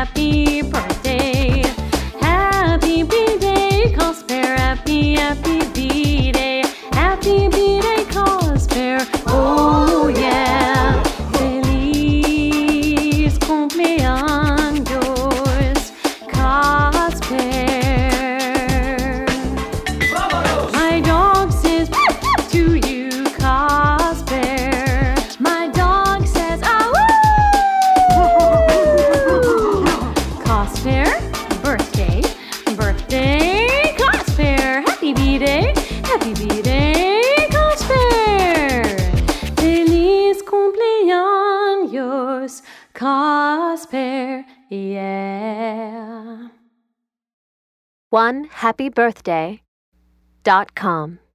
happy birthday. Happy B-Day, Casper. Happy B-Day. Happy B-Day, Casper. Oh yeah. Feliz cumpleaños, Casper. My dog says to you, Casper. My dog says, ah, woo! Casper, birthday, Casper. Happy B-Day, Casper. Feliz cumpleaños, Casper, yeah. OneHappyBirthday.com